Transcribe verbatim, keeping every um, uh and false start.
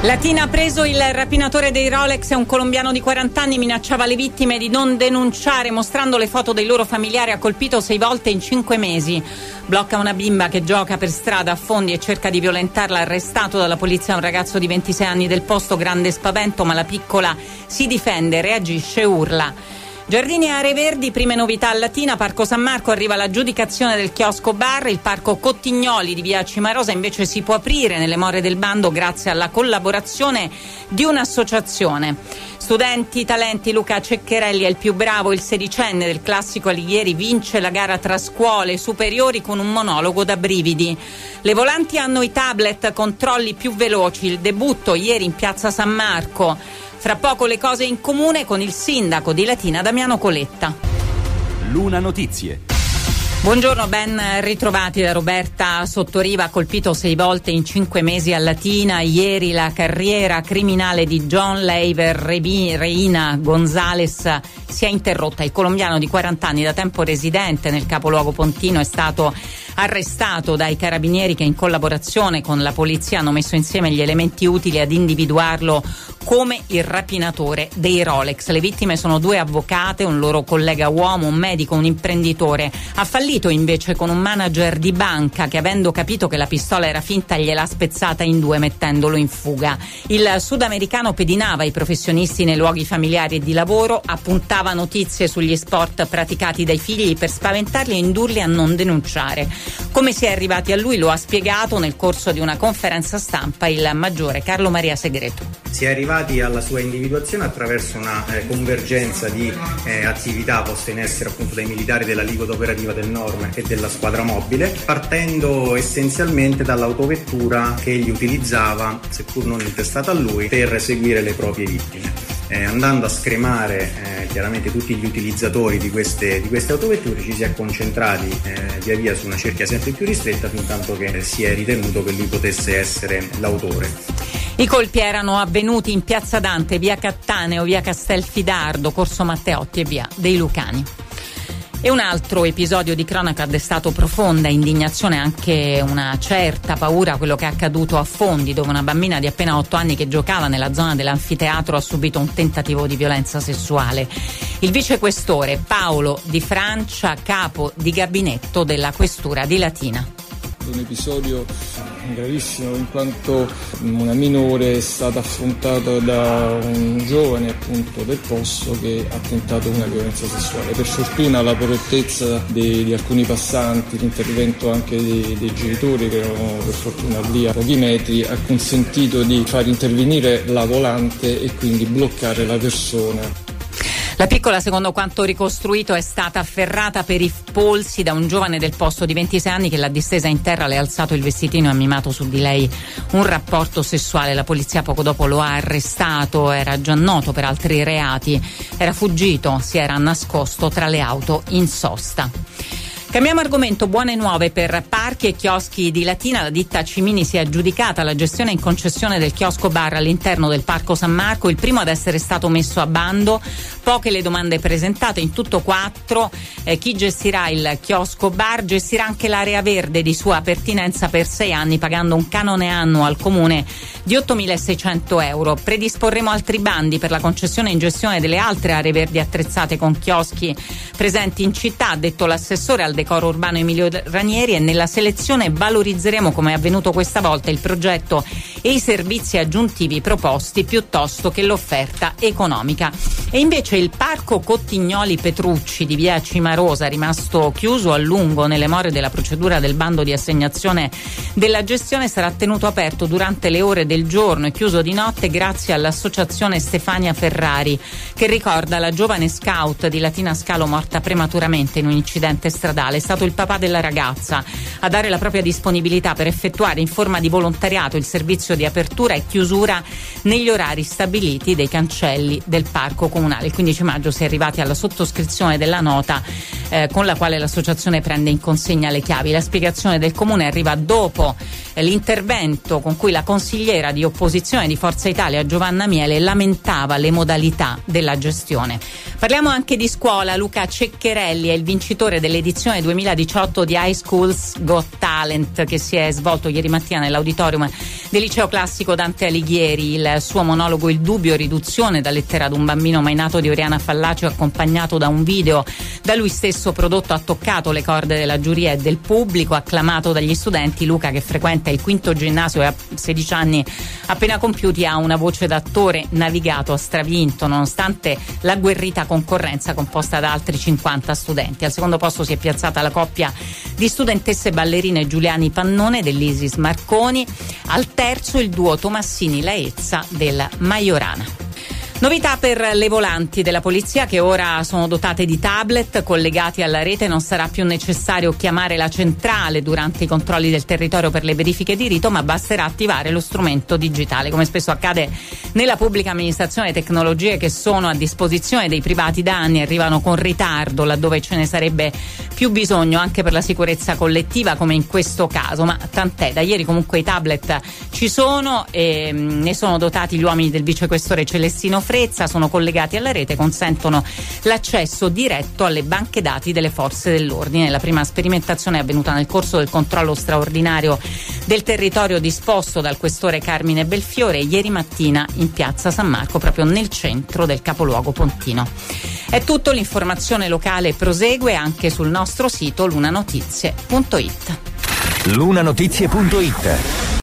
Latina preso il rapinatore dei Rolex. È un colombiano di quaranta anni, minacciava le vittime di non denunciare mostrando le foto dei loro familiari. Ha colpito sei volte in cinque mesi. Blocca una bimba che gioca per strada a Fondi e cerca di violentarla. Arrestato dalla polizia un ragazzo di ventisei anni del posto. Grande spavento, ma la piccola si difende, reagisce, urla. Giardini e aree verdi, prime novità a Latina. Parco San Marco, arriva l'aggiudicazione del chiosco bar. Il parco Cottignoli di via Cimarosa invece si può aprire nelle more del bando grazie alla collaborazione di un'associazione. Studenti, talenti, Luca Ceccherelli è il più bravo, il sedicenne del classico Alighieri vince la gara tra scuole superiori con un monologo da brividi. Le volanti hanno i tablet, controlli più veloci, il debutto ieri in piazza San Marco. Fra poco le cose in comune con il sindaco di Latina, Damiano Coletta. Luna Notizie. Buongiorno, ben ritrovati da Roberta Sottoriva. Colpito sei volte in cinque mesi a Latina. Ieri la carriera criminale di John Leiber Reina Gonzalez si è interrotta. Il colombiano di quaranta anni, da tempo residente nel capoluogo pontino, è stato arrestato dai carabinieri che in collaborazione con la polizia hanno messo insieme gli elementi utili ad individuarlo come il rapinatore dei Rolex. Le vittime sono due avvocate, un loro collega uomo, un medico, un imprenditore. Ha fallito invece con un manager di banca che, avendo capito che la pistola era finta, gliel'ha spezzata in due mettendolo in fuga. Il sudamericano pedinava i professionisti nei luoghi familiari e di lavoro, appuntava notizie sugli sport praticati dai figli per spaventarli e indurli a non denunciare. Come si è arrivati a lui lo ha spiegato nel corso di una conferenza stampa il maggiore Carlo Maria Segreto. Si è arrivati alla sua individuazione attraverso una eh, convergenza di eh, attività poste in essere appunto dai militari della Ligoda Operativa del Nord e della squadra mobile, partendo essenzialmente dall'autovettura che egli utilizzava, seppur non intestata a lui, per seguire le proprie vittime. Eh, andando a scremare eh, chiaramente tutti gli utilizzatori di queste, di queste autovetture, ci si è concentrati eh, via via su una cerchia sempre più ristretta, fin tanto che eh, si è ritenuto che lui potesse essere l'autore. I colpi erano avvenuti in Piazza Dante, via Cattaneo, via Castelfidardo, Corso Matteotti e via dei Lucani. E un altro episodio di cronaca ha destato profonda indignazione e anche una certa paura, quello che è accaduto a Fondi, dove una bambina di appena otto anni che giocava nella zona dell'anfiteatro ha subito un tentativo di violenza sessuale. Il vicequestore Paolo Di Francia, capo di gabinetto della questura di Latina. Un episodio gravissimo, in quanto una minore è stata affrontata da un giovane appunto del posto che ha tentato una violenza sessuale. Per fortuna la prontezza di, di alcuni passanti, l'intervento anche dei, dei genitori che erano per fortuna lì a pochi metri, ha consentito di far intervenire la volante e quindi bloccare la persona. La piccola, secondo quanto ricostruito, è stata afferrata per i polsi da un giovane del posto di ventisei anni che l'ha distesa in terra, le ha alzato il vestitino e ha mimato su di lei un rapporto sessuale. La polizia poco dopo lo ha arrestato, era già noto per altri reati, era fuggito, si era nascosto tra le auto in sosta. Cambiamo argomento, buone nuove per parchi e chioschi di Latina. La ditta Cimini si è aggiudicata la gestione in concessione del chiosco bar all'interno del Parco San Marco, il primo ad essere stato messo a bando. Poche le domande presentate, in tutto quattro. Eh, chi gestirà il chiosco bar gestirà anche l'area verde di sua pertinenza per sei anni, pagando un canone annuo al comune di ottomilaseicento euro. Predisporremo altri bandi per la concessione in gestione delle altre aree verdi attrezzate con chioschi presenti in città, ha detto l'assessore al decoro urbano Emilio Ranieri, e nella selezione valorizzeremo, come è avvenuto questa volta, il progetto e i servizi aggiuntivi proposti piuttosto che l'offerta economica. E invece il parco Cottignoli Petrucci di via Cimarosa, rimasto chiuso a lungo nelle more della procedura del bando di assegnazione della gestione, sarà tenuto aperto durante le ore del giorno e chiuso di notte grazie all'associazione Stefania Ferrari, che ricorda la giovane scout di Latina Scalo morta prematuramente in un incidente stradale. È stato il papà della ragazza a dare la propria disponibilità per effettuare in forma di volontariato il servizio di apertura e chiusura negli orari stabiliti dei cancelli del parco comunale. Il quindici maggio si è arrivati alla sottoscrizione della nota eh, con la quale l'associazione prende in consegna le chiavi. La spiegazione del comune arriva dopo eh, l'intervento con cui la consigliera di opposizione di Forza Italia Giovanna Miele lamentava le modalità della gestione. Parliamo anche di scuola. Luca Ceccherelli è il vincitore dell'edizione duemiladiciotto di High Schools Got Talent, che si è svolto ieri mattina nell'auditorium del liceo classico Dante Alighieri. Il suo monologo Il dubbio, riduzione da lettera ad un bambino mai nato di Oriana Fallacio, accompagnato da un video da lui stesso prodotto, ha toccato le corde della giuria e del pubblico, acclamato dagli studenti. Luca, che frequenta il quinto ginnasio e ha sedici anni appena compiuti, ha una voce d'attore navigato, ha stravinto nonostante l'agguerrita concorrenza composta da altri cinquanta studenti. Al secondo posto si è piazzata la coppia di studentesse ballerine Giuliani Pannone dell'Isis Marconi, al terzo il duo Tomassini Laezza della Majorana. Novità per le volanti della polizia, che ora sono dotate di tablet collegati alla rete. Non sarà più necessario chiamare la centrale durante i controlli del territorio per le verifiche di rito, ma basterà attivare lo strumento digitale. Come spesso accade nella pubblica amministrazione, tecnologie che sono a disposizione dei privati da anni arrivano con ritardo laddove ce ne sarebbe più bisogno, anche per la sicurezza collettiva, come in questo caso. Ma tant'è, da ieri comunque i tablet ci sono e ne sono dotati gli uomini del vicequestore Celestino Frezza, sono collegati alla rete, consentono l'accesso diretto alle banche dati delle forze dell'ordine. La prima sperimentazione è avvenuta nel corso del controllo straordinario del territorio disposto dal questore Carmine Belfiore ieri mattina in piazza San Marco, proprio nel centro del capoluogo pontino. È tutto, l'informazione locale prosegue anche sul nostro sito lunanotizie punto it. lunanotizie punto it